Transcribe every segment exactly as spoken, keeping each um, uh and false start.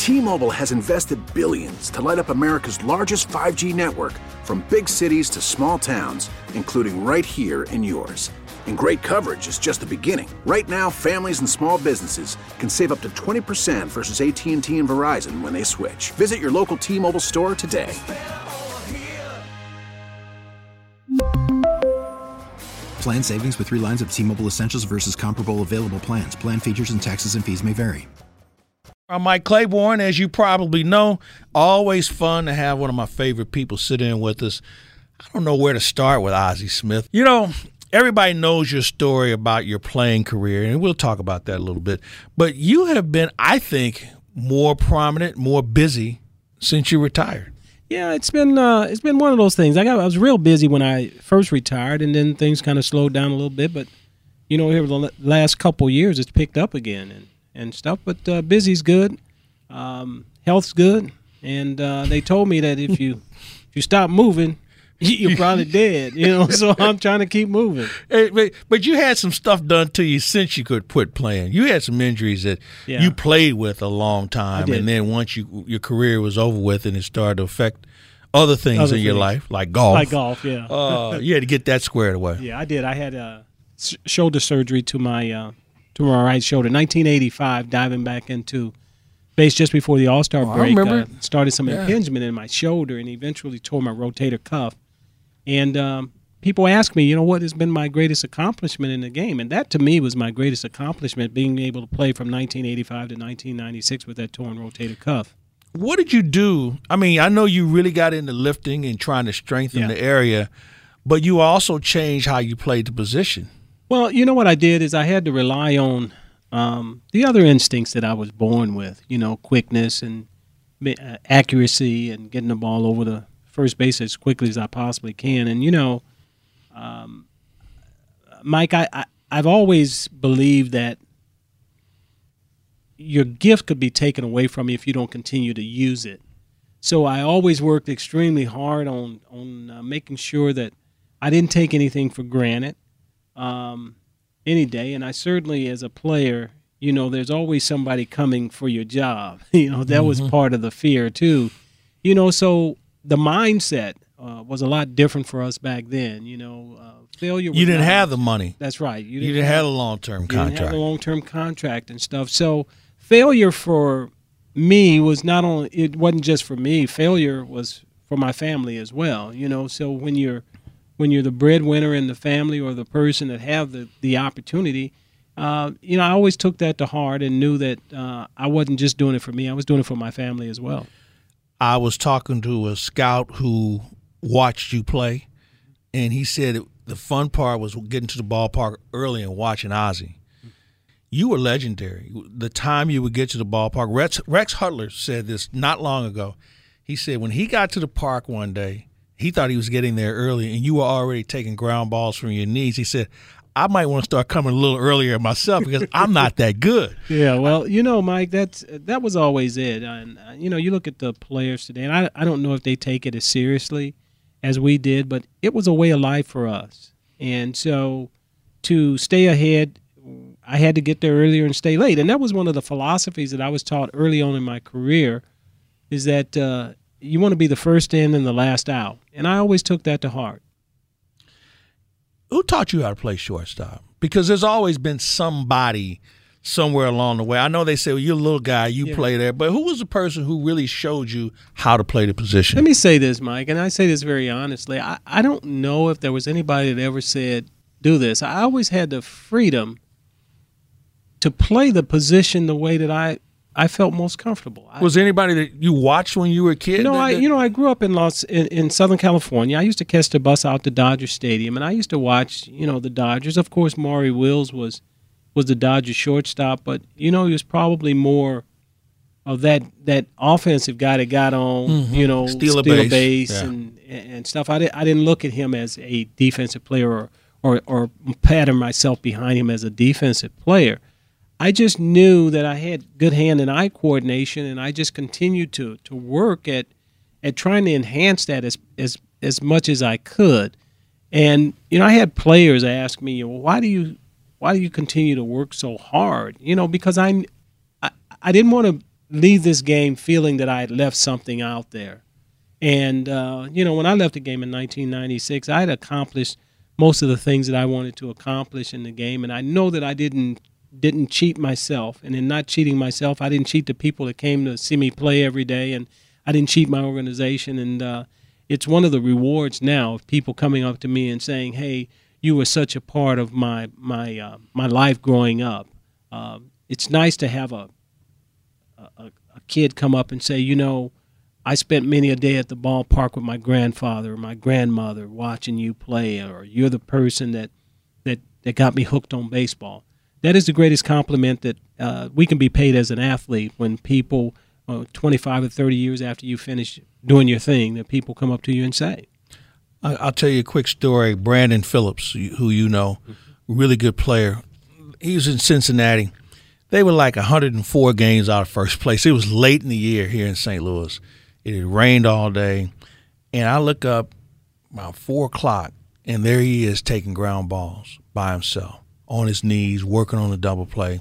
T-Mobile has invested billions to light up America's largest five G network, from big cities to small towns, including right here in yours. And great coverage is just the beginning. Right now, families and small businesses can save up to twenty percent versus A T and T and Verizon when they switch. Visit your local T-Mobile store today. Plan savings with three lines of T-Mobile Essentials versus comparable available plans. Plan features and taxes and fees may vary. I'm Mike Claiborne. As you probably know, always fun to have one of my favorite people sit in with us. I don't know where to start with Ozzie Smith. You know, everybody knows your story about your playing career, and we'll talk about that a little bit. But you have been, I think, more prominent, more busy since you retired. Yeah, it's been uh, it's been one of those things. I got I was real busy when I first retired, and then things kind of slowed down a little bit. But you know, here the last couple of years, it's picked up again and, and stuff. But uh, busy's good, um, health's good, and uh, they told me that if you if you stop moving, you're probably dead. You know, so I'm trying to keep moving. Hey, but, but you had some stuff done to you since you could quit playing. You had some injuries that Yeah. you played with a long time, I did. and then once you your career was over with, and it started to affect other things Other in your things. life, like golf. Like golf, yeah. Uh, you had to get that squared away. Yeah, I did. I had a s- shoulder surgery to my uh, to my right shoulder. nineteen eighty-five, diving back into base just before the All-Star Oh, I break. remember uh, it. started some Yeah. impingement in my shoulder and eventually tore my rotator cuff. And um, people ask me, you know, what has been my greatest accomplishment in the game? And that, to me, was my greatest accomplishment, being able to play from nineteen eighty-five to nineteen ninety-six with that torn rotator cuff. What did you do? I mean, I know you really got into lifting and trying to strengthen Yeah. the area, but you also changed how you played the position. Well, you know what I did is I had to rely on um, the other instincts that I was born with, you know, quickness and uh, accuracy and getting the ball over the first base as quickly as I possibly can. And, you know, um, Mike, I, I, I've always believed that your gift could be taken away from you if you don't continue to use it. So I always worked extremely hard on, on uh, making sure that I didn't take anything for granted um, any day. And I certainly, as a player, you know, there's always somebody coming for your job. You know, that was part of the fear, too. You know, so the mindset uh, was a lot different for us back then. You know, uh, failure was You didn't not- have the money. That's right. You didn't have a long-term you didn't have contract. a long-term contract and stuff. So failure for me was not only, it wasn't just for me. Failure was for my family as well. You know, so when you're when you're the breadwinner in the family or the person that have the the opportunity, uh, you know, I always took that to heart and knew that uh, I wasn't just doing it for me. I was doing it for my family as well. I was talking to a scout who watched you play, and he said it, the fun part was getting to the ballpark early and watching Ozzie. You were legendary. The time you would get to the ballpark, Rex, Rex Hutler said this not long ago. He said when he got to the park one day, he thought he was getting there early, and you were already taking ground balls from your knees. He said, I might want to start coming a little earlier myself because I'm not that good. Yeah, well, you know, Mike, that's that was always it. And uh, you know, you look at the players today, and I I don't know if they take it as seriously as we did, but it was a way of life for us. And so to stay ahead, I had to get there earlier and stay late. And that was one of the philosophies that I was taught early on in my career, is that uh, you want to be the first in and the last out. And I always took that to heart. Who taught you how to play shortstop? Because there's always been somebody somewhere along the way. I know they say, well, you're a little guy, you Yeah. play there, but who was the person who really showed you how to play the position? Let me say this, Mike, and I say this very honestly. I, I don't know if there was anybody that ever said, do this. I always had the freedom to play the position the way that I, I felt most comfortable. I, Was there anybody that you watched when you were a kid? You know, that- I that- you know I grew up in Los in, in Southern California. I used to catch the bus out to Dodger Stadium, and I used to watch you know the Dodgers. Of course, Maury Wills was was the Dodgers shortstop, but you know he was probably more of that that offensive guy that got on Mhm. you know Steal a steal base. a base Yeah. and and stuff. I didn't I didn't look at him as a defensive player or or, or pattern myself behind him as a defensive player. I just knew that I had good hand and eye coordination, and I just continued to to work at at trying to enhance that as as as much as I could. And you know, I had players ask me, well, "Why do you why do you continue to work so hard?" You know, because I I, I didn't want to leave this game feeling that I had left something out there. And, uh, you know, when I left the game in nineteen ninety-six, I had accomplished most of the things that I wanted to accomplish in the game. And I know that I didn't didn't cheat myself. And in not cheating myself, I didn't cheat the people that came to see me play every day. And I didn't cheat my organization. And uh, it's one of the rewards now of people coming up to me and saying, hey, you were such a part of my my uh, my life growing up. Uh, it's nice to have a, a a kid come up and say, you know, I spent many a day at the ballpark with my grandfather or my grandmother watching you play, or you're the person that that, that got me hooked on baseball. That is the greatest compliment that uh, we can be paid as an athlete when people, uh, twenty-five or thirty years after you finish doing your thing, that people come up to you and say. I'll tell you a quick story. Brandon Phillips, who you know, really good player. He was in Cincinnati. They were like one hundred four games out of first place. It was late in the year here in Saint Louis. It had rained all day. And I look up about four o'clock, and there he is taking ground balls by himself, on his knees, working on a double play.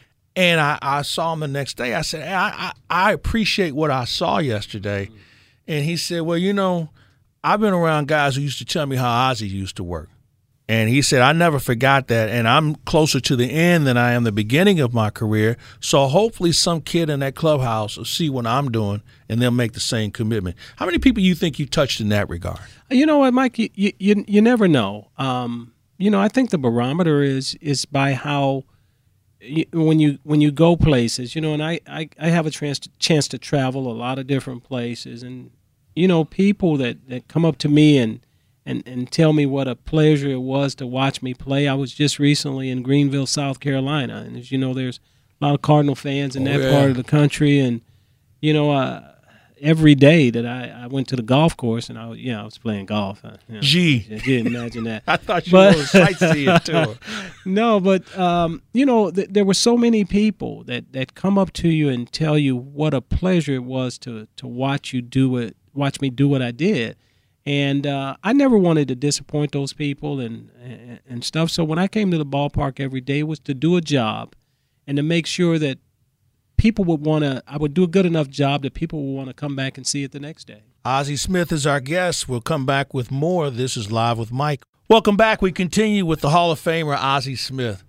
And I, I saw him the next day. I said, hey, I, I, I appreciate what I saw yesterday. And he said, well, you know, I've been around guys who used to tell me how Ozzie used to work. And he said, I never forgot that, and I'm closer to the end than I am the beginning of my career, so hopefully some kid in that clubhouse will see what I'm doing, and they'll make the same commitment. How many people you think you touched in that regard? You know what, Mike, you you, you never know. Um, you know, I think the barometer is is by how you, when you when you go places, you know, and I, I, I have a chance to, chance to travel a lot of different places, and, you know, people that, that come up to me and And, and tell me what a pleasure it was to watch me play. I was just recently in Greenville, South Carolina, and as you know, there's a lot of Cardinal fans in oh, that yeah. part of the country. And you know, uh, every day that I, I went to the golf course, and I, you know, I was playing golf. Uh, you know, Gee, I didn't imagine that. I thought you But- were a sightseeing tour. No, but um, you know, th- there were so many people that, that come up to you and tell you what a pleasure it was to to watch you do it, watch me do what I did. And uh, I never wanted to disappoint those people and, and and stuff. So when I came to the ballpark every day, it was to do a job and to make sure that people would want to, I would do a good enough job that people would want to come back and see it the next day. Ozzie Smith is our guest. We'll come back with more. This is Live with Mike. Welcome back. We continue with the Hall of Famer, Ozzie Smith.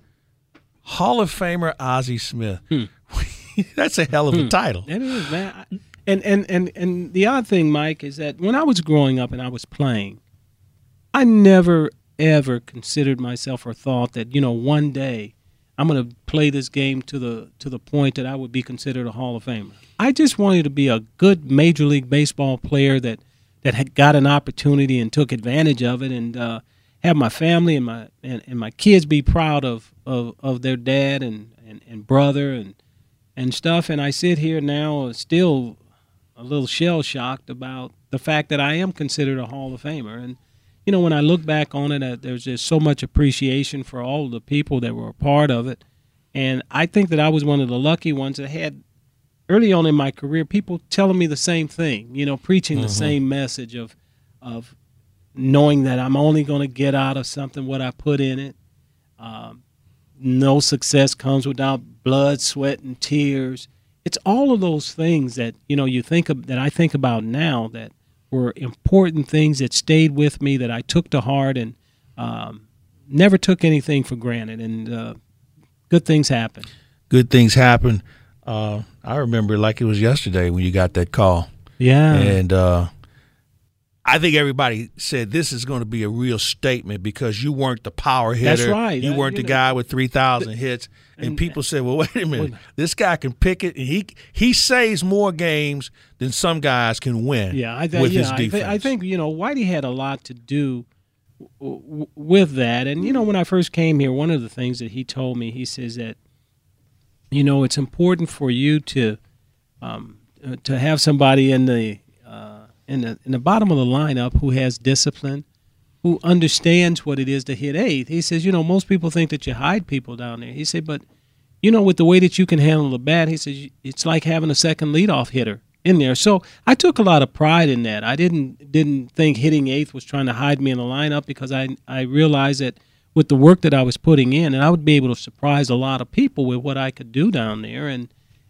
Hall of Famer, Ozzie Smith. Hmm. That's a hell of a Hmm. title. It is, man. I, And, and, and, and the odd thing, Mike, is that when I was growing up and I was playing, I never, ever considered myself or thought that, you know, one day I'm going to play this game to the to the point that I would be considered a Hall of Famer. I just wanted to be a good Major League Baseball player that, that had got an opportunity and took advantage of it, and uh, have my family and my and, and my kids be proud of, of, of their dad and, and, and brother and and stuff. And I sit here now still a little shell-shocked about the fact that I am considered a Hall of Famer. And, you know, when I look back on it, uh, there's just so much appreciation for all the people that were a part of it. And I think that I was one of the lucky ones that had, early on in my career, people telling me the same thing, you know, preaching Mm-hmm. the same message of of knowing that I'm only going to get out of something what I put in it. Um, no success comes without blood, sweat, and tears. It's all of those things that, you know, you think of, that I think about now that were important things that stayed with me, that I took to heart, and um, never took anything for granted. And uh, good things happen. Good things happen. Uh, I remember like it was yesterday when you got that call. Yeah. And uh, I think everybody said this is going to be a real statement because you weren't the power hitter. That's right. You That- weren't you the know, guy with three thousand hits. And, and- people said, well, wait a minute. This guy can pick it, and he he saves more games than some guys can win Yeah, I th- with yeah, his I, defense. th- I think, you know, Whitey had a lot to do w- w- with that. And, you know, when I first came here, one of the things that he told me, he says that, you know, it's important for you to um, uh, to have somebody in the uh, in the in the bottom of the lineup who has discipline, who understands what it is to hit eighth. He says, you know, most people think that you hide people down there. He said, but, you know, with the way that you can handle the bat, he says, it's like having a second leadoff hitter in there. So I took a lot of pride in that. I didn't didn't think hitting eighth was trying to hide me in the lineup, because I I realized that with the work that I was putting in, and I would be able to surprise a lot of people with what I could do down there. And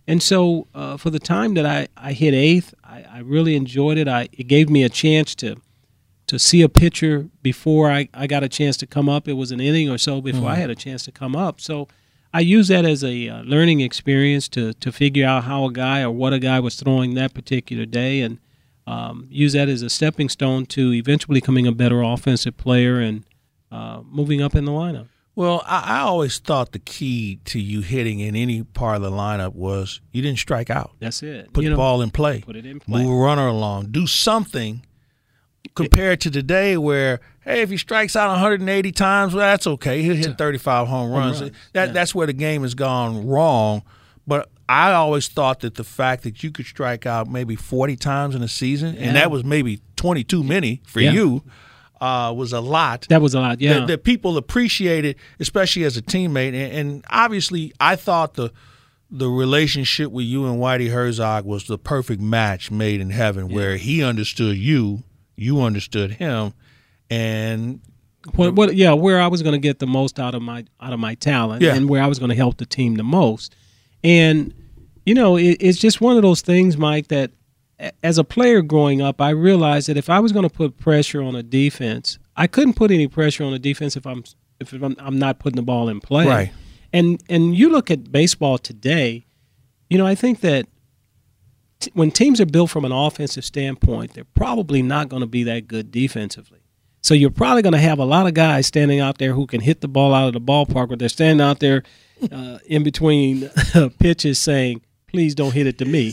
And so uh, for the time that I, I hit eighth, I, I really enjoyed it. I It gave me a chance to to see a pitcher before I, I got a chance to come up. It was an inning or so before mm-hmm. I had a chance to come up. So I used that as a uh, learning experience to, to figure out how a guy or what a guy was throwing that particular day, and um, use that as a stepping stone to eventually becoming a better offensive player and uh, moving up in the lineup. Well, I, I always thought the key to you hitting in any part of the lineup was you didn't strike out. That's it. Put you the know, ball in play. Put it in play. Move a runner along. Do something compared to today where, hey, if he strikes out one hundred eighty times, well, that's okay. He'll hit thirty-five home runs. Home runs. That, Yeah. That's where the game has gone wrong. But I always thought that the fact that you could strike out maybe forty times in a season, Yeah. and that was maybe twenty-too many for Yeah. you, uh, was a lot. That was a lot, yeah. That, that people appreciated, especially as a teammate. And, and obviously, I thought the the relationship with you and Whitey Herzog was the perfect match made in heaven, yeah. where he understood you, you understood him, and what, what, yeah, where I was going to get the most out of my out of my talent, yeah. and where I was going to help the team the most. And you know, it, it's just one of those things, Mike, that as a player growing up, I realized that if I was going to put pressure on a defense, I couldn't put any pressure on a defense if I'm if I'm, I'm not putting the ball in play. Right. And and you look at baseball today, you know, I think that t- when teams are built from an offensive standpoint, they're probably not going to be that good defensively. So you're probably going to have a lot of guys standing out there who can hit the ball out of the ballpark, but they're standing out there uh, in between pitches saying, please don't hit it to me.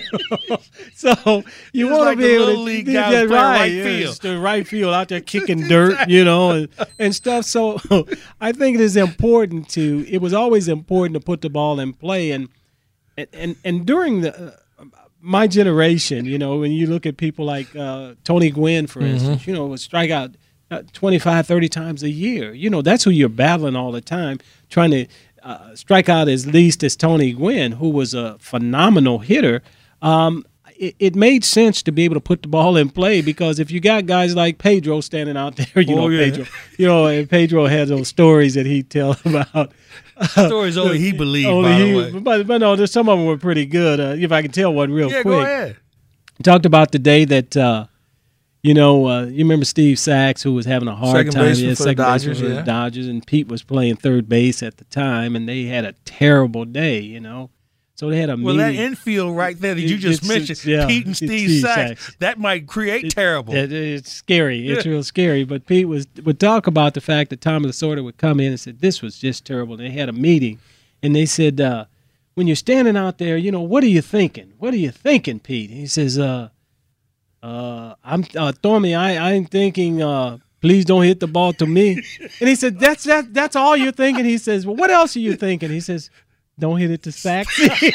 So you want like to be able little to league do guys that playing right, right yeah, field. it's the right field out there kicking dirt, you know, and, and stuff. So I think it is important to. It was always important to put the ball in play, and and and during the. Uh, my generation, you know, when you look at people like uh, Tony Gwynn, for Mm-hmm. instance, you know, would strike out uh, twenty-five, thirty times a year. You know, that's who you're battling all the time, trying to uh, strike out as least as Tony Gwynn, who was a phenomenal hitter. Um, it, it made sense to be able to put the ball in play, because if you got guys like Pedro standing out there, you Oh, know, yeah. Pedro, you know, and Pedro had those stories that he'd tell about. Stories only he believed, Only by he, the way. But, but no, there's, some of them were pretty good. Uh, if I can tell one real Yeah, quick. go ahead. Talked about the day that, uh, you know, uh, you remember Steve Sachs, who was having a hard Second time. baseman yeah, for the second baseman Dodgers, for the yeah. Dodgers, and Pete was playing third base at the time, and they had a terrible day, you know. So they had a Well, meeting. that infield right there that you It- just it's- mentioned, it's- yeah, Pete and it's Steve, Steve Sachs, Sachs. that might create terrible. It- it's scary. It's Yeah. real scary. But Pete was would talk about the fact that Tom Lasorda would come in and said, this was just terrible. They had a meeting, and they said, uh, when you're standing out there, you know, what are you thinking? What are you thinking, Pete? He says, uh, uh, I'm uh, Tommy, I, I'm thinking, uh, please don't hit the ball to me. And he said, that's that, that's all you're thinking? He says, well, what else are you thinking? He says, don't hit it to Sachs.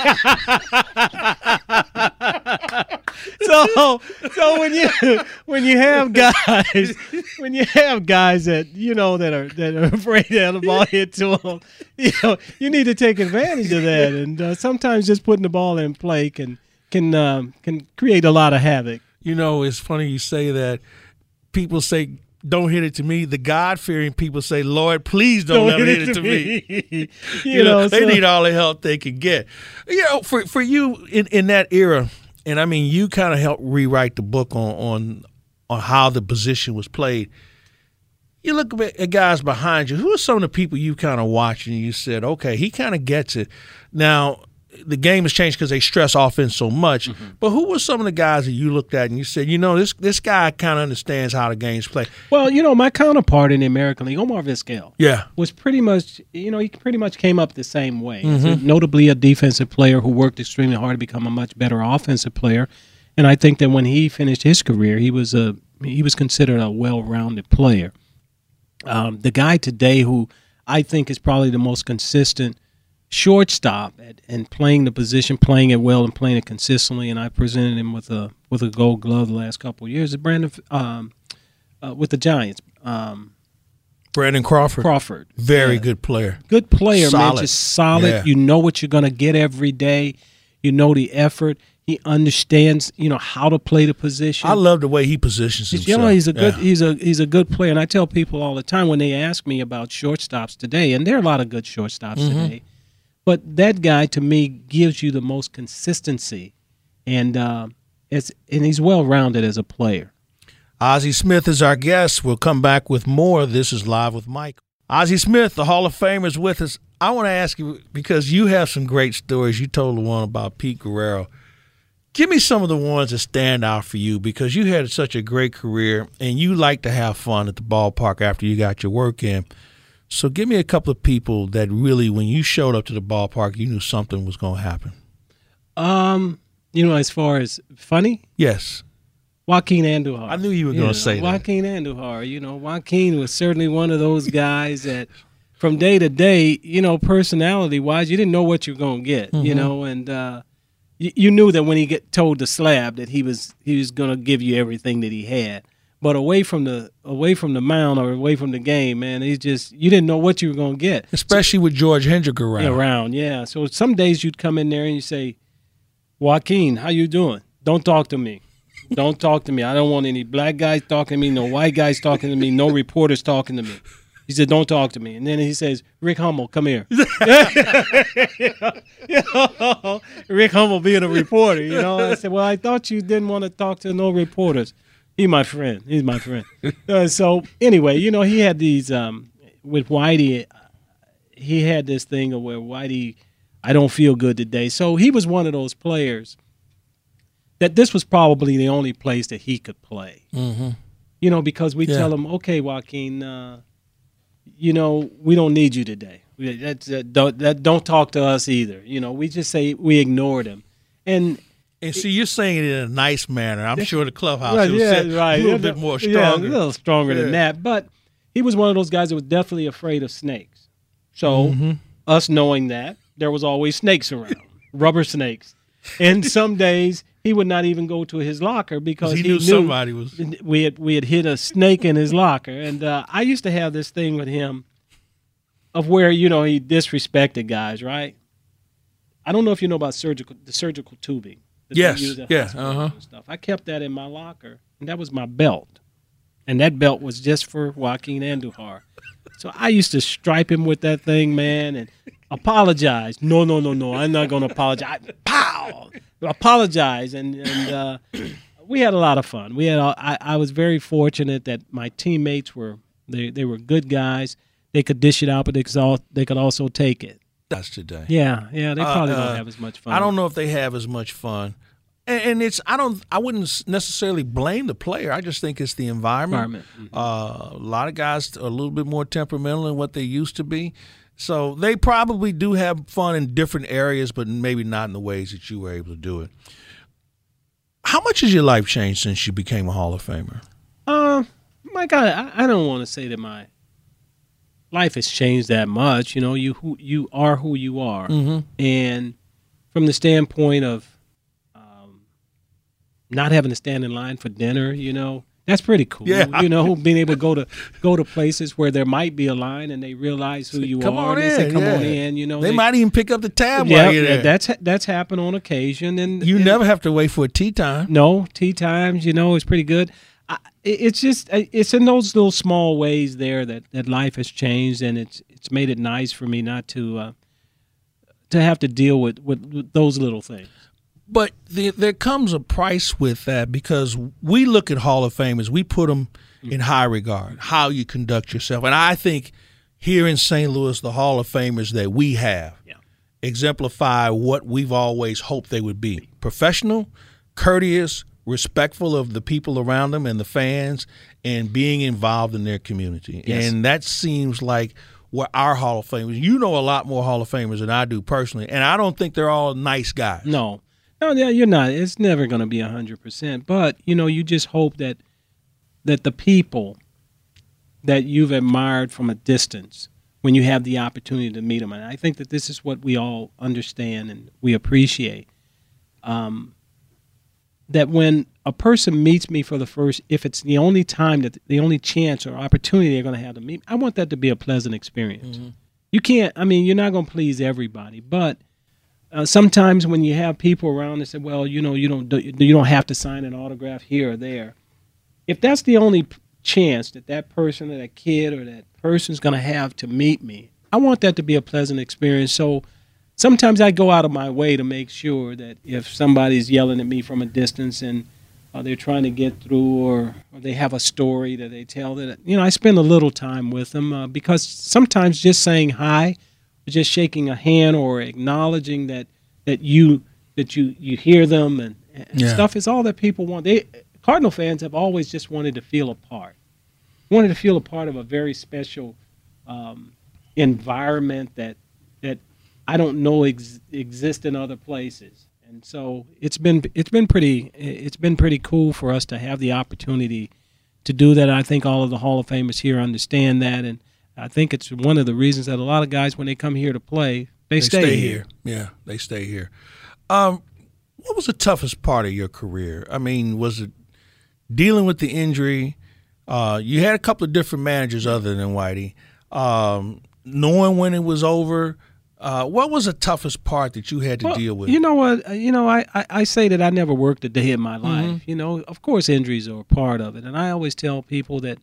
so, so when you when you have guys when you have guys that you know that are that are afraid to have the ball hit to them, you know, you need to take advantage of that. And uh, sometimes just putting the ball in play can can um, can create a lot of havoc. You know, it's funny you say that. People say, don't hit it to me. The God-fearing people say, Lord, please don't, let hit, hit it to me. me. You, you know, know, they so- need all the help they can get. You know, for for you in, in that era, and I mean, you kind of helped rewrite the book on, on on how the position was played. You look at at guys behind you. Who are some of the people you kind of watched and you said, okay, he kind of gets it. Now, the game has changed because they stress offense so much. Mm-hmm. But who were some of the guys that you looked at and you said, you know, this this guy kind of understands how the game's played? Well, you know, my counterpart in the American League, Omar Vizquel, Yeah. was pretty much, you know, he pretty much came up the same way. Mm-hmm. Notably a defensive player who worked extremely hard to become a much better offensive player. And I think that when he finished his career, he was a he was considered a well-rounded player. Um, the guy today who I think is probably the most consistent shortstop at, and playing the position, playing it well and playing it consistently, and I presented him with a with a Gold Glove the last couple of years, is Brandon um, uh, with the Giants. Um, Brandon Crawford. Crawford. Very Yeah. good player. Good player, man. Solid. Just solid. Yeah. You know what you're going to get every day. You know the effort. He understands, you know, how to play the position. I love the way he positions himself. You know, he's a good Yeah. he's a he's a good player, and I tell people all the time when they ask me about shortstops today, and there are a lot of good shortstops Mm-hmm. today, But that guy, to me, gives you the most consistency, and uh, it's and he's well-rounded as a player. Ozzie Smith is our guest. We'll come back with more. This is Live with Mike. Ozzie Smith, the Hall of Famer, is with us. I want to ask you, because you have some great stories. You told the one about Pete Guerrero. Give me some of the ones that stand out for you, because you had such a great career and you like to have fun at the ballpark after you got your work in. So give me a couple of people that really, when you showed up to the ballpark, you knew something was going to happen. Um, you know, as far as funny? Yes. Joaquin Andujar. I knew you were going to say that. Joaquin Andujar. You know, Joaquin was certainly one of those guys that from day to day, you know, personality-wise, you didn't know what you were going to get, mm-hmm. you know, and uh, you, you knew that when he get told the slab that he was he was going to give you everything that he had. But away from the away from the mound or away from the game, man, he's just you didn't know what you were going to get. Especially so, with George Hendrick around. Around, yeah. So some days you'd come in there and you say, Joaquin, how you doing? Don't talk to me. Don't talk to me. I don't want any black guys talking to me, no white guys talking to me, no reporters talking to me. He said, don't talk to me. And then he says, Rick Hummel, come here. you know, Rick Hummel being a reporter, you know. I said, well, I thought you didn't want to talk to no reporters. He's my friend. He's my friend. uh, so anyway, you know, he had these um, with Whitey. He had this thing of where Whitey, I don't feel good today. So he was one of those players that this was probably the only place that he could play. Mm-hmm. You know, because we yeah. tell him, okay, Joaquin, uh, you know, we don't need you today. We, that's, uh, don't, that, don't talk to us either. You know, we just say we ignored him. And And see, you're saying it in a nice manner. I'm sure the clubhouse right, was yeah, right. a little yeah, bit more yeah, stronger. a little stronger yeah. than that. But he was one of those guys that was definitely afraid of snakes. So mm-hmm. us knowing that, there was always snakes around, rubber snakes. And some days he would not even go to his locker because he, he knew, knew somebody was. We had we had hit a snake in his locker. And uh, I used to have this thing with him of where, you know, he disrespected guys, right? I don't know if you know about surgical the surgical tubing. Yes, yeah, uh-huh. And stuff. I kept that in my locker, and that was my belt. And that belt was just for Joaquin Andujar. So I used to stripe him with that thing, man, and apologize. No, no, no, no, I'm not going to apologize. Pow! Apologize. And, and uh, we had a lot of fun. We had. I, I was very fortunate that my teammates were they, they were good guys. They could dish it out, but they could, all, they could also take it. That's today. Yeah, yeah, they probably uh, uh, don't have as much fun. I don't know if they have as much fun. And, and it's I don't I wouldn't necessarily blame the player. I just think it's the environment. environment. Mm-hmm. Uh, a lot of guys are a little bit more temperamental than what they used to be. So they probably do have fun in different areas, but maybe not in the ways that you were able to do it. How much has your life changed since you became a Hall of Famer? Uh, my God, I, I don't want to say that my life has changed that much. You know, you who you are who you are, mm-hmm. and from the standpoint of um, not having to stand in line for dinner, you know, that's pretty cool. Yeah. You know, being able to go to go to places where there might be a line and they realize who you come are. On and they in, say, "Come yeah. on in." You know, they, they might even pick up the tab yeah, while you're there. That's that's happened on occasion, and you and, never have to wait for a tea time. No, tea times, you know, is pretty good. I, it's just it's in those little small ways there that, that life has changed, and it's it's made it nice for me not to uh, to have to deal with, with, with those little things. But the, there comes a price with that, because we look at Hall of Famers, we put them in high regard, how you conduct yourself. And I think here in Saint Louis, the Hall of Famers that we have yeah. exemplify what we've always hoped they would be: professional, courteous, respectful of the people around them and the fans, and being involved in their community. Yes. And that seems like what our Hall of Famers, you know a lot more Hall of Famers than I do personally, and I don't think they're all nice guys. No. No, yeah, you're not. It's never going to be one hundred percent. But, you know, you just hope that that the people that you've admired from a distance, when you have the opportunity to meet them, and I think that this is what we all understand and we appreciate, um, that when a person meets me for the first, if it's the only time, that the only chance or opportunity they're going to have to meet me, I want that to be a pleasant experience. Mm-hmm. You can't, I mean, you're not going to please everybody, but Uh, sometimes when you have people around that say, well, you know, you don't you don't have to sign an autograph here or there. If that's the only chance that that person or that kid or that person's going to have to meet me, I want that to be a pleasant experience. So sometimes I go out of my way to make sure that if somebody's yelling at me from a distance and uh, they're trying to get through, or, or they have a story that they tell, that, you know, I spend a little time with them uh, because sometimes just saying hi, or just shaking a hand, or acknowledging that that you that you, you hear them and, and Yeah. stuff is all that people want. They Cardinal fans have always just wanted to feel a part, wanted to feel a part of a very special um, environment that that I don't know ex- exist in other places. And so it's been it's been pretty it's been pretty cool for us to have the opportunity to do that. I think all of the Hall of Famers here understand that, and I think it's one of the reasons that a lot of guys, when they come here to play, they, They stay, stay here. here. Yeah, they stay here. Um, what was the toughest part of your career? I mean, was it dealing with the injury? Uh, you had a couple of different managers other than Whitey. Um, knowing when it was over, uh, what was the toughest part that you had to Well, deal with? You know what? Uh, You know, I, I, I say that I never worked a day in my life. Mm-hmm. You know, of course, injuries are a part of it, and I always tell people that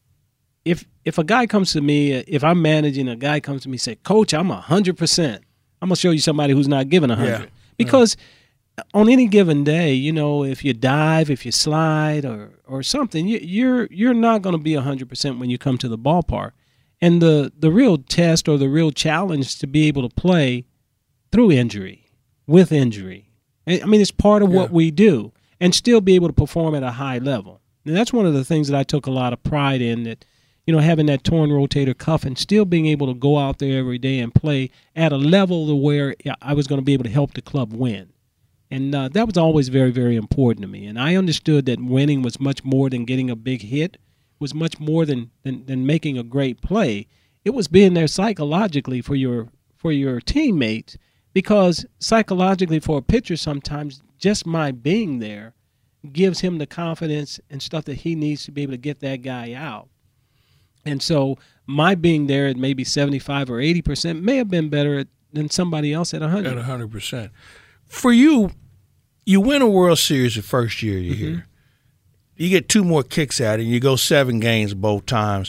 if if a guy comes to me, uh, if I'm managing, a guy comes to me and say, "Coach, I'm a hundred percent," I'm gonna show you somebody who's not giving a hundred, Yeah. because on any given day, you know, if you dive, if you slide, or or something, you, you're you're not gonna be a hundred percent when you come to the ballpark. And the, the real test, or the real challenge, is to be able to play through injury, with injury. I I mean, it's part of what Yeah. we do, and still be able to perform at a high level. And that's one of the things that I took a lot of pride in, that, you know, having that torn rotator cuff and still being able to go out there every day and play at a level to where I was going to be able to help the club win. And uh, that was always very, very important to me. And I understood that winning was much more than getting a big hit, was much more than, than, than making a great play. It was being there psychologically for your for your teammates, because psychologically for a pitcher, sometimes just my being there gives him the confidence and stuff that he needs to be able to get that guy out. And so my being there at maybe seventy-five or eighty percent may have been better than somebody else at one hundred. At one hundred percent. For you, you win a World Series the first year you're Mm-hmm. here. You get two more kicks at it, and you go seven games both times.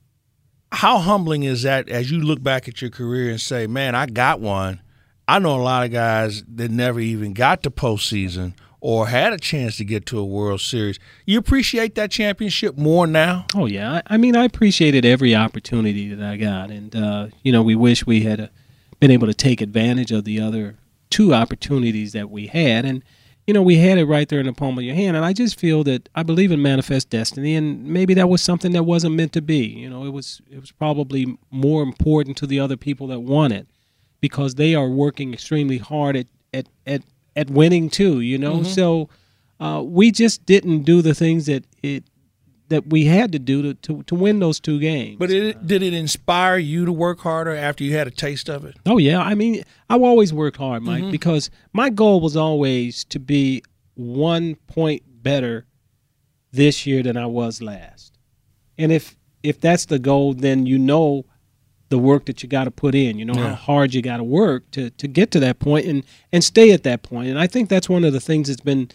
How humbling is that as you look back at your career and say, man, I got one. I know a lot of guys that never even got to postseason or had a chance to get to a World Series. You appreciate that championship more now? Oh, yeah. I, I mean, I appreciated every opportunity that I got. And, uh, you know, we wish we had uh, been able to take advantage of the other two opportunities that we had. And, you know, we had it right there in the palm of your hand. And I just feel that I believe in manifest destiny, and maybe that was something that wasn't meant to be. You know, it was it was probably more important to the other people that won it, because they are working extremely hard at at, at, at winning too, you know. Mm-hmm. So uh, we just didn't do the things that it that we had to do to, to, to win those two games. But it, did it inspire you to work harder after you had a taste of it? Oh, yeah. I mean, I've always worked hard, Mike, Mm-hmm. because my goal was always to be one point better this year than I was last. And if if that's the goal, then you know the work that you got to put in. You know Yeah. how hard you got to work to, to get to that point and, and stay at that point. And I think that's one of the things that's been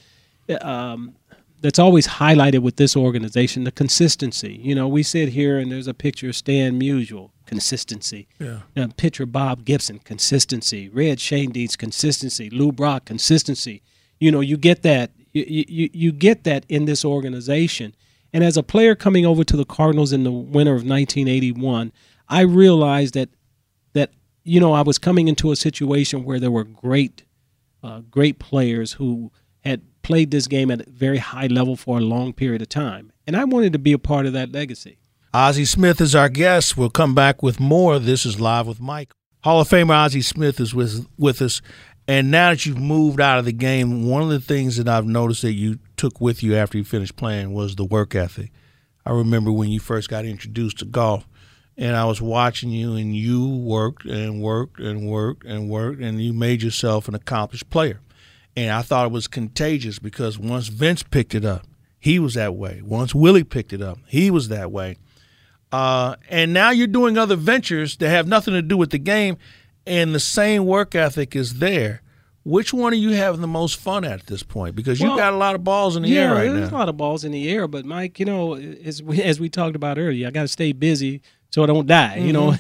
um, – that's always highlighted with this organization, the consistency. You know, we sit here and there's a picture of Stan Musial, consistency. Yeah. You know, pitcher Bob Gibson, consistency. Red Schoendienst, consistency. Lou Brock, consistency. You know, you get that. You, you, you get that in this organization. And as a player coming over to the Cardinals in the winter of nineteen eighty-one, I realized that that you know I was coming into a situation where there were great, uh, great players who had played this game at a very high level for a long period of time. And I wanted to be a part of that legacy. Ozzie Smith is our guest. We'll come back with more. This is Live with Mike. Hall of Famer Ozzie Smith is with, with us. And now that you've moved out of the game, one of the things that I've noticed that you took with you after you finished playing was the work ethic. I remember when you first got introduced to golf, and I was watching you, and you worked and worked and worked and worked, and you made yourself an accomplished player. And I thought it was contagious because once Vince picked it up, he was that way. Once Willie picked it up, he was that way. Uh, and now you're doing other ventures that have nothing to do with the game, and the same work ethic is there. Which one are you having the most fun at at this point? Because you've Well, got a lot of balls in the yeah, air right there's now. a lot of balls in the air. But, Mike, you know, as we, as we talked about earlier, I got to stay busy so I don't die. Mm-hmm. You know,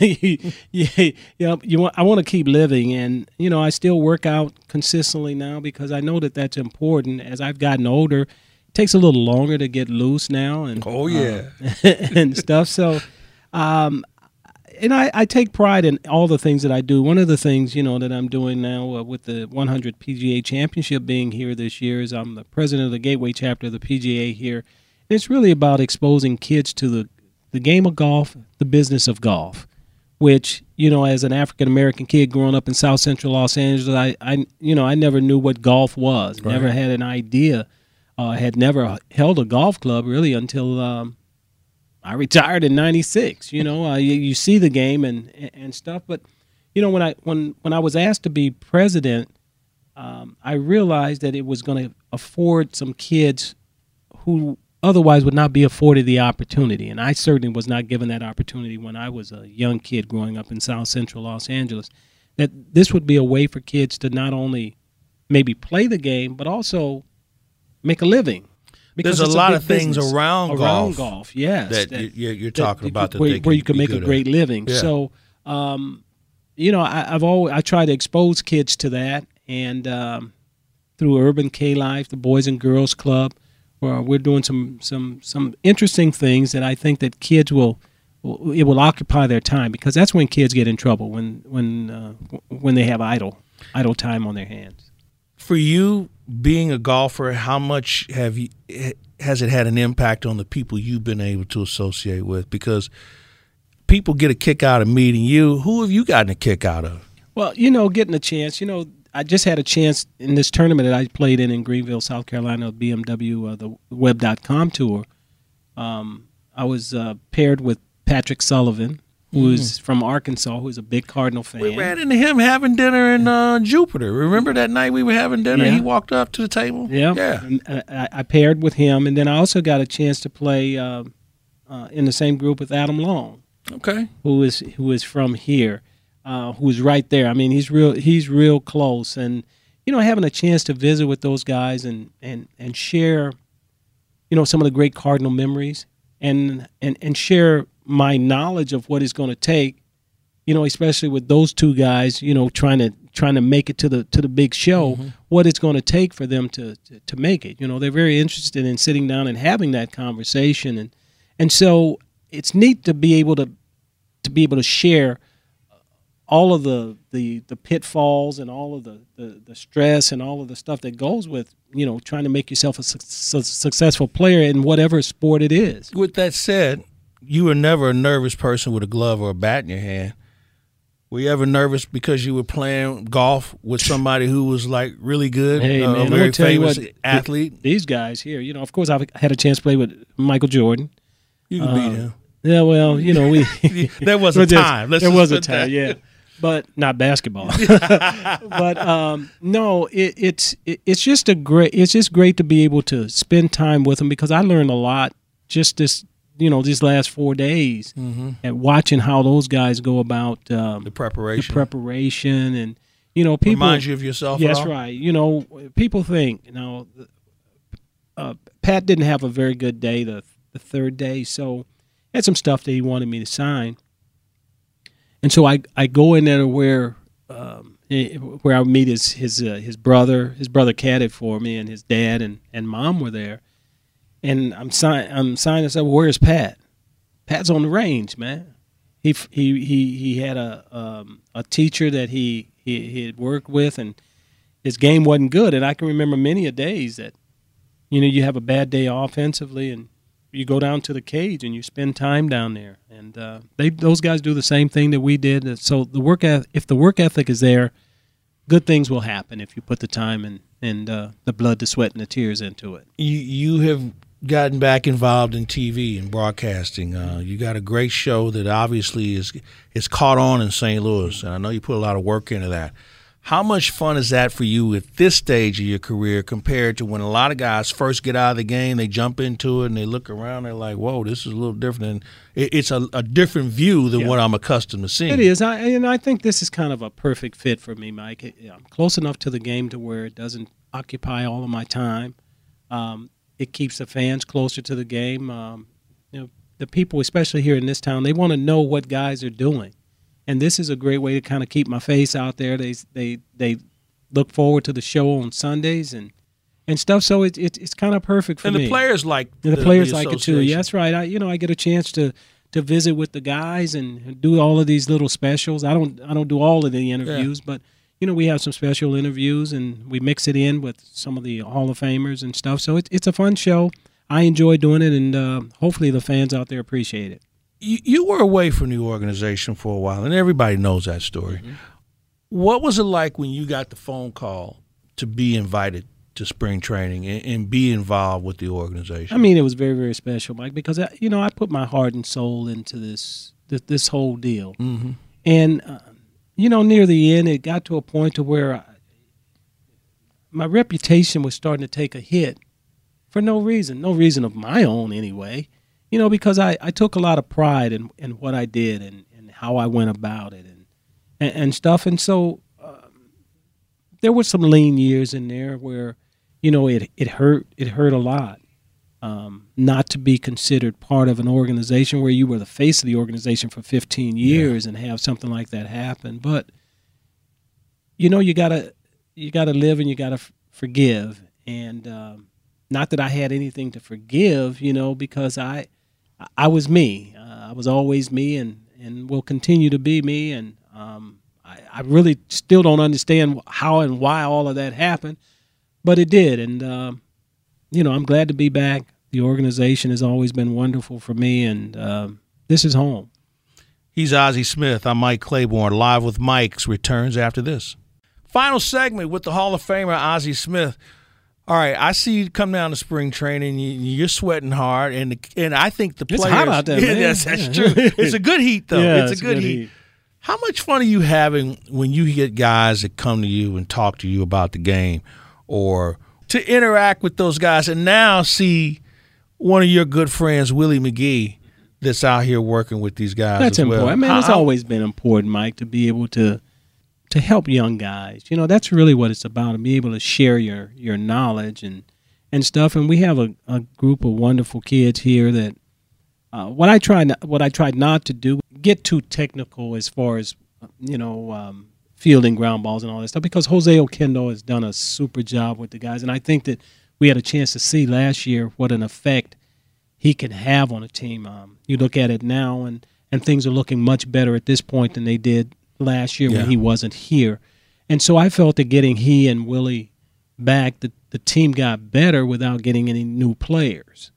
you, you know, you want, I want to keep living, and you know, I still work out consistently now because I know that that's important. As I've gotten older, it takes a little longer to get loose now, and oh yeah, um, and stuff. So, um, and I, I take pride in all the things that I do. One of the things, you know, that I'm doing now uh, with the one hundred P G A Championship being here this year is I'm the president of the Gateway chapter of the P G A here. And it's really about exposing kids to the, the game of golf, the business of golf, which, you know, as an African-American kid growing up in South Central Los Angeles, I, I you know, I never knew what golf was, right. never had an idea, uh, had never held a golf club really until um, – I retired in ninety-six. You know, uh, you, you see the game and, and stuff, but you know, when I when when I was asked to be president, um, I realized that it was going to afford some kids who otherwise would not be afforded the opportunity, and I certainly was not given that opportunity when I was a young kid growing up in South Central Los Angeles. That this would be a way for kids to not only maybe play the game, but also make a living. Because there's a lot of things business. around, around golf, golf, yes, that, that you're, you're talking that, about that where, they can where you can be make a good great at. living. Yeah. So, um, you know, I, I've always I try to expose kids to that, and um, through Urban K Life, the Boys and Girls Club, where we're doing some some some interesting things that I think that kids will. It will occupy their time, because that's when kids get in trouble, when when uh, when they have idle idle time on their hands. For you, being a golfer, how much have you has it had an impact on the people you've been able to associate with? Because people get a kick out of meeting you. Who have you gotten a kick out of? Well, you know, getting a chance. You know, I just had a chance in this tournament that I played in in Greenville, South Carolina, B M W, uh, the web dot com tour. Um, I was uh, paired with Patrick Sullivan, who is mm. from Arkansas, who's a big Cardinal fan. We ran into him having dinner in uh, Jupiter. Remember that night we were having dinner? Yeah. He walked up to the table? Yeah. yeah. And I, I paired with him, and then I also got a chance to play uh, uh, in the same group with Adam Long. Okay. Who is who is from here, uh, who's right there. I mean, he's real he's real close. And, you know, having a chance to visit with those guys and, and, and share, you know, some of the great Cardinal memories and and, and share my knowledge of what it's going to take, you know, especially with those two guys, you know, trying to trying to make it to the to the big show, mm-hmm. what it's going to take for them to, to to make it. You know, they're very interested in sitting down and having that conversation, and and so it's neat to be able to to be able to share all of the the, the pitfalls and all of the, the, the stress and all of the stuff that goes with, you know, trying to make yourself a su- su- successful player in whatever sport it is. With that said, you were never a nervous person with a glove or a bat in your hand. Were you ever nervous because you were playing golf with somebody who was like really good, hey, uh, man, a very tell famous you what, athlete? These guys here, you know, of course, I've had a chance to play with Michael Jordan. You can uh, beat him. Yeah, well, you know, we there was a time. Let's there was a put time, that. yeah, but not basketball. But um, no, it, it's it, it's just a great. It's just great to be able to spend time with them, because I learned a lot just this. You know, these last four days, mm-hmm. and watching how those guys go about um, the preparation, the preparation, and you know, people remind you of yourself. Yes, at all? right. You know, people think you know, uh, Pat didn't have a very good day the the third day, so had some stuff that he wanted me to sign, and so I I go in there where um, where I meet his his uh, his brother. His brother caddied for me, and his dad and, and mom were there. And I'm sign I'm signing and said, well, where's Pat? Pat's on the range, man. He he he he had a um, a teacher that he, he he had worked with, and his game wasn't good. And I can remember many a days that, you know, you have a bad day offensively, and you go down to the cage and you spend time down there. And uh, they those guys do the same thing that we did. So the work if the work ethic is there, good things will happen if you put the time and and uh, the blood, the sweat, and the tears into it. You you have gotten back involved in T V and broadcasting. Uh, you got a great show that obviously is is caught on in Saint Louis, and I know you put a lot of work into that. How much fun is that for you at this stage of your career compared to when a lot of guys first get out of the game, they jump into it and they look around, they're like, whoa, this is a little different. And it, it's a, a different view than yeah. what I'm accustomed to seeing. It is, I, and I think this is kind of a perfect fit for me, Mike. I'm close enough to the game to where it doesn't occupy all of my time. Um, It keeps the fans closer to the game. Um, you know, the people, especially here in this town, they want to know what guys are doing. And this is a great way to kind of keep my face out there. They they they look forward to the show on Sundays and, and stuff. So it, it it's kind of perfect for and me. And the players like and the, the players the like it too. Yeah, that's right. I you know I get a chance to, to visit with the guys and do all of these little specials. I don't I don't do all of the interviews, yeah. but you know we have some special interviews and we mix it in with some of the Hall of Famers and stuff. So it, it's a fun show. I enjoy doing it, and uh, hopefully the fans out there appreciate it. You, you were away from the organization for a while, and everybody knows that story. Mm-hmm. What was it like when you got the phone call to be invited to spring training and, and be involved with the organization? I mean, it was very, very special, Mike, because I, you know I put my heart and soul into this this, this whole deal, mm-hmm. and uh, you know near the end, it got to a point to where I, my reputation was starting to take a hit for no reason, no reason of my own anyway. You know, because I, I took a lot of pride in, in what I did and, and how I went about it and and, and stuff. And so um, there were some lean years in there where, you know, it it hurt it hurt a lot um, not to be considered part of an organization where you were the face of the organization for fifteen years yeah. and have something like that happen. But you know, you gotta you gotta live and you gotta f- forgive. And um, not that I had anything to forgive, you know, because I. I was me. Uh, I was always me, and, and will continue to be me. And um, I, I really still don't understand how and why all of that happened, but it did. And um, you know, I'm glad to be back. The organization has always been wonderful for me, and um, this is home. He's Ozzie Smith. I'm Mike Claiborne. Live with Mike's returns after this. Final segment with the Hall of Famer Ozzie Smith. All right, I see you come down to spring training. You, you're sweating hard, and and I think the players. It's hot out there, yeah, man. That's, that's true. It's a good heat, though. Yeah, it's, it's a good, good heat. heat. How much fun are you having when you get guys that come to you and talk to you about the game, or to interact with those guys, and now see one of your good friends, Willie McGee, that's out here working with these guys? That's as well. important. I mean, How, it's always been important, Mike, to be able to. to help young guys. You know, that's really what it's about, to be able to share your, your knowledge and, and stuff. And we have a, a group of wonderful kids here that uh, what I tried what I tried not to do, get too technical as far as, you know, um, fielding ground balls and all that stuff, because Jose Oquendo has done a super job with the guys. And I think that we had a chance to see last year what an effect he can have on a team. Um, you look at it now, and, and things are looking much better at this point than they did last year yeah. when he wasn't here. And so I felt that getting he and Willie back, the, the team got better without getting any new players.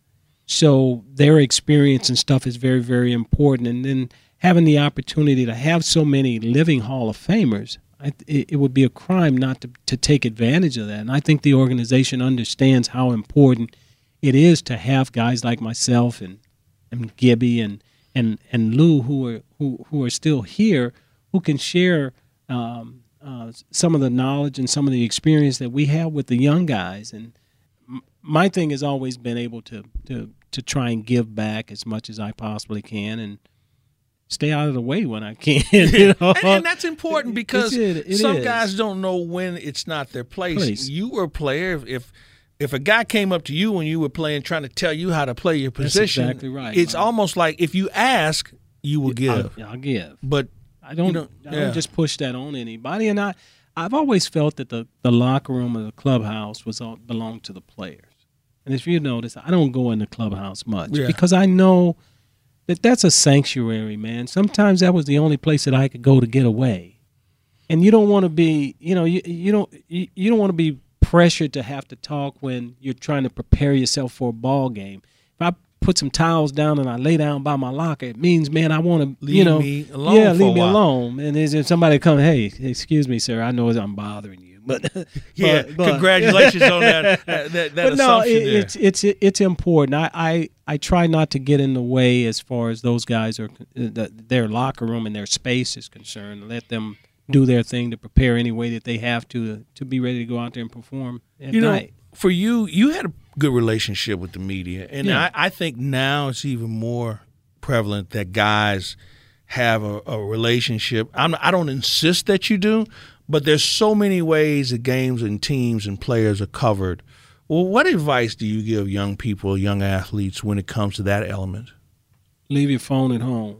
So their experience and stuff is very, very important. And then having the opportunity to have so many living Hall of Famers, I, it, it would be a crime not to, to take advantage of that. And I think the organization understands how important it is to have guys like myself and, and Gibby and, and, and Lou who are who, who are still here, who can share um, uh, some of the knowledge and some of the experience that we have with the young guys. And m- my thing has always been able to, to to try and give back as much as I possibly can and stay out of the way when I can. You know? and, and that's important because it, it some is. guys don't know when it's not their place. place. You were a player. If, if if a guy came up to you when you were playing trying to tell you how to play your position, that's exactly right. It's right. almost like if you ask, you will give. I'll, I'll give. But I don't, you know, I yeah. don't just push that on anybody. And I, I've always felt that the, the locker room or the clubhouse was all, belonged to the players. And if you notice, I don't go in the clubhouse much yeah. because I know that that's a sanctuary, man. Sometimes that was the only place that I could go to get away. And you don't want to be, you know, you, you don't you, you don't want to be pressured to have to talk when you're trying to prepare yourself for a ball game. If I put some towels down and I lay down by my locker, it means, man, I want to, leave you know, me alone yeah, for leave a me while. alone. And if somebody comes, hey, excuse me, sir, I know I'm bothering you, but yeah, but, but, congratulations on that that, that but no, assumption it, there. it's it's it's important. I, I I try not to get in the way as far as those guys are, the, their locker room and their space is concerned. Let them do their thing to prepare any way that they have to to be ready to go out there and perform at you know, night. For you, you had a good relationship with the media, and Yeah. I, I think now it's even more prevalent that guys have a, a relationship. I'm, I don't insist that you do, but there's so many ways that games and teams and players are covered. Well, what advice do you give young people, young athletes, when it comes to that element? leave your phone at home.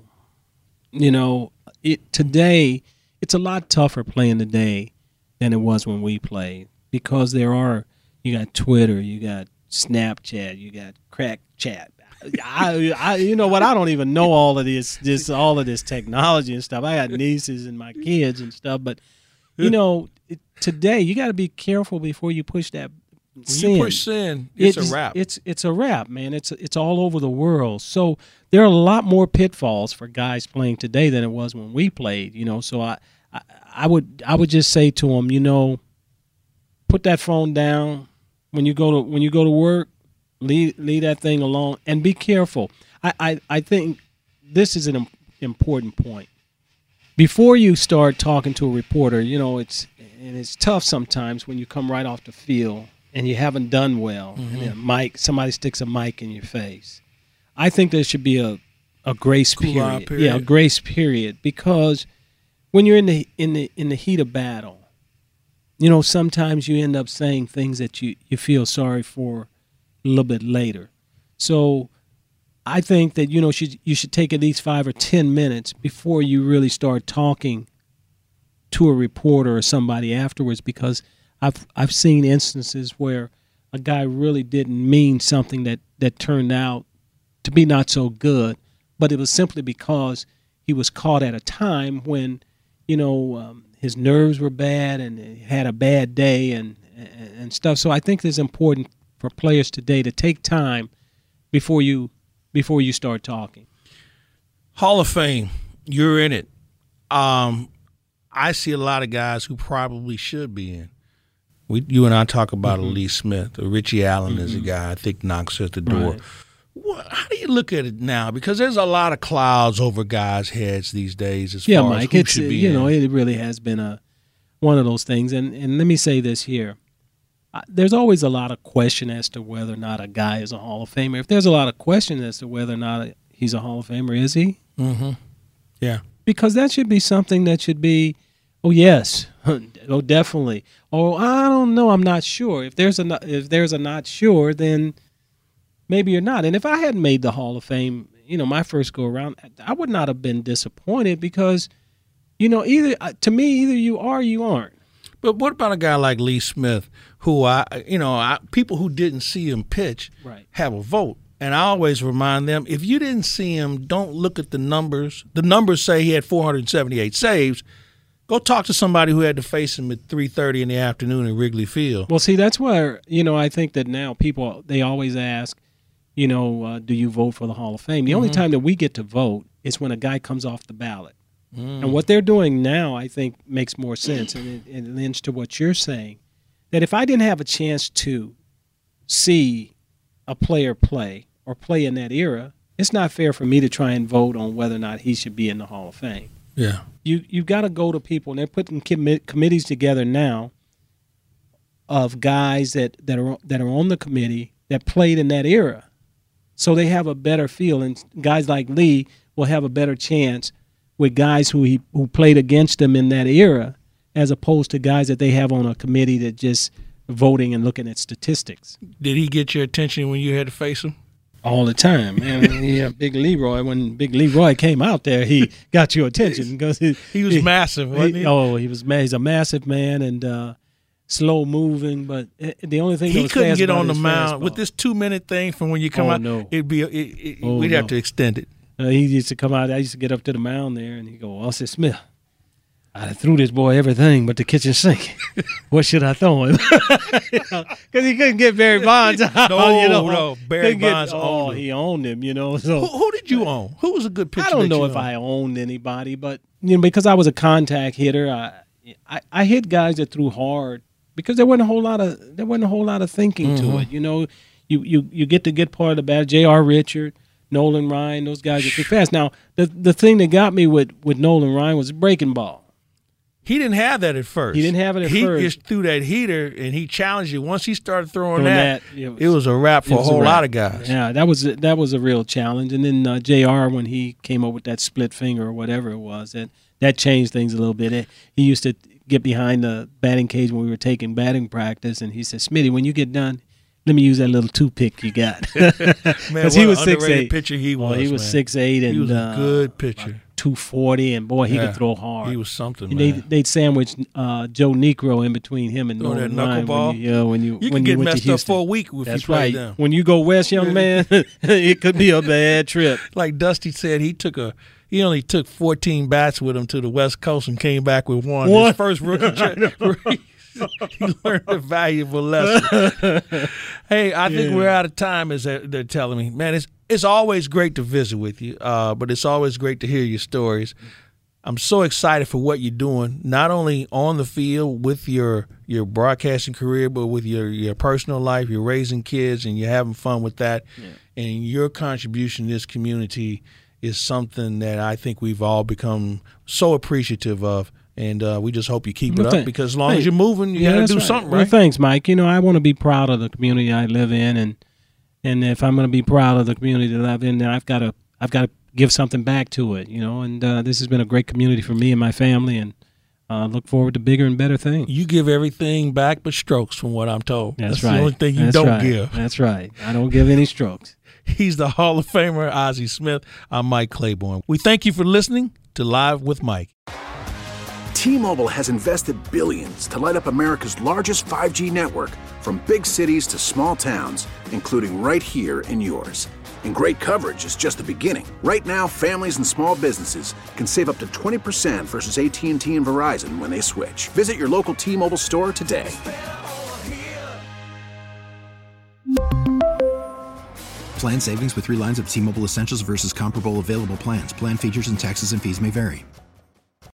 You know, it today it's a lot tougher playing today than it was when we played, because there are you got Twitter, you got Snapchat, you got Crack Chat. I, I, you know what? I don't even know all of this, this, all of this technology and stuff. I got nieces and my kids and stuff, but you know, it, today you got to be careful before you push that. When sin. you push sin, it's, it's a wrap. It's it's a wrap, man. It's it's all over the world. So there are a lot more pitfalls for guys playing today than it was when we played. You know, so I, I, I would I would just say to them, you know, put that phone down when you go to when you go to work. Leave leave that thing alone and be careful. I I, I think this is an important point. Before you start talking to a reporter, you know, it's and it's tough sometimes when you come right off the field and you haven't done well, mm-hmm. and a mic, somebody sticks a mic in your face. I think there should be a, a grace cool period. period. Yeah, a grace period, because when you're in the in the in the heat of battle, you know, sometimes you end up saying things that you, you feel sorry for a little bit later. So I think that, you know, should, you should take at least five or ten minutes before you really start talking to a reporter or somebody afterwards, because I've I've seen instances where a guy really didn't mean something that, that turned out to be not so good, but it was simply because he was caught at a time when, you know, um, his nerves were bad and he had a bad day and, and and stuff. So I think it's important for players today to take time before you before you start talking. Hall of Fame, you're in it. Um, I see a lot of guys who probably should be in. We, you and I talk about mm-hmm. Lee Smith, or Richie Allen mm-hmm. is a guy I think knocks at the door. Right. What, how do you look at it now? Because there's a lot of clouds over guys' heads these days as yeah, far Mike, as who it's, should be you in. know, it really has been a one of those things. And, and let me say this here. There's always a lot of question as to whether or not a guy is a Hall of Famer. If there's a lot of question as to whether or not he's a Hall of Famer, is he? Mm-hmm. Yeah. Because that should be something that should be, oh, yes, oh, definitely. Oh, I don't know, I'm not sure. If there's a if there's a not sure, then maybe you're not. And if I hadn't made the Hall of Fame, you know, my first go around, I would not have been disappointed because, you know, either to me, either you are or you aren't. But what about a guy like Lee Smith, who I, you know, I, people who didn't see him pitch right. have a vote? And I always remind them, if you didn't see him, don't look at the numbers. The numbers say he had four hundred seventy-eight saves. Go talk to somebody who had to face him at three thirty in the afternoon in Wrigley Field. Well, see, that's where, you know, I think that now people, they always ask, you know, uh, do you vote for the Hall of Fame? The mm-hmm. only time that we get to vote is when a guy comes off the ballot. Mm. And what they're doing now, I think, makes more sense, and it, it lends to what you're saying, that if I didn't have a chance to see a player play or play in that era, it's not fair for me to try and vote on whether or not he should be in the Hall of Fame. Yeah. You, you've got to go to people, and they're putting commi- committees together now of guys that, that, are, that are on the committee that played in that era. So they have a better feel, and guys like Lee will have a better chance with guys who he who played against them in that era, as opposed to guys that they have on a committee that just voting and looking at statistics. Did he get your attention when you had to face him? All the time, man. Yeah, Big Leroy. When Big Leroy came out there, he got your attention because he, he was he, massive, wasn't he? he? Oh, he was. He's a massive man and uh, slow moving. But the only thing that he was couldn't fast get about on the his mound fastball. with this two minute thing from when you come oh, out. No. It'd be it, it, oh, we'd no. have to extend it. Uh, he used to come out. I used to get up to the mound there, and he'd go, "I said, Smith, I threw this boy everything but the kitchen sink. What should I throw him?" Because he couldn't get Barry Bonds. no, you know, no, Barry Bonds get, owned oh, him. he owned him. You know. So who, who did you own? Who was a good pitcher? I don't that know you if owned? I owned anybody, but you know, because I was a contact hitter, I, I I hit guys that threw hard because there wasn't a whole lot of there wasn't a whole lot of thinking mm-hmm. to it. You know, you you you get to get part of the bat. J R. Richard, Nolan Ryan, those guys are too fast. Now, the the thing that got me with, with Nolan Ryan was breaking ball. He didn't have that at first. He didn't have it at he first. He just threw that heater, and he challenged you. Once he started throwing, Throwing that, that, it was- it was a wrap for a was a whole wrap. lot of guys. Yeah, that was that was a real challenge. And then uh, J R, when he came up with that split finger or whatever it was, that that changed things a little bit. It, he used to get behind the batting cage when we were taking batting practice, and he said, "Smitty, when you get done, let me use that little toothpick you got. Man, Because he was six underrated eight. pitcher he was. Oh, he was man. six eight and he was a uh, good pitcher. two forty, and boy, he Yeah. could throw hard. He was something, And man. they they'd sandwich uh, Joe Negro in between him and Oh, that Norman knuckleball? Ryan when you, yeah, when you You when can you get went messed to up Houston. for a week if That's you play right. them. When you go west, young man, it could be a bad trip. Like Dusty said, he took a he only took fourteen bats with him to the West Coast and came back with one. One? His first rookie trip. He learned a valuable lesson. Hey, I think Yeah. we're out of time, as they're, they're telling me. Man, it's it's always great to visit with you, uh, but it's always great to hear your stories. I'm so excited for what you're doing, not only on the field with your your broadcasting career, but with your, your personal life. You're raising kids and you're having fun with that. Yeah. And your contribution to this community is something that I think we've all become so appreciative of. And uh, we just hope you keep Well, it th- up, because as long hey, as you're moving, you yeah, got to that's do right. something, Well, right? thanks, Mike. You know, I want to be proud of the community I live in, and and if I'm going to be proud of the community that I live in, then I've got to I've got to give something back to it. You know, and uh, this has been a great community for me and my family, and uh, look forward to bigger and better things. You give everything back but strokes, from what I'm told. That's, That's right. the only thing you That's don't right. give. That's right. I don't give any strokes. He's the Hall of Famer, Ozzie Smith. I'm Mike Claiborne. We thank you for listening to Live with Mike. T-Mobile has invested billions to light up America's largest five G network, from big cities to small towns, including right here in yours. And great coverage is just the beginning. Right now, families and small businesses can save up to twenty percent versus A T and T and Verizon when they switch. Visit your local T-Mobile store today. Plan savings with three lines of T-Mobile Essentials versus comparable available plans. Plan features and taxes and fees may vary.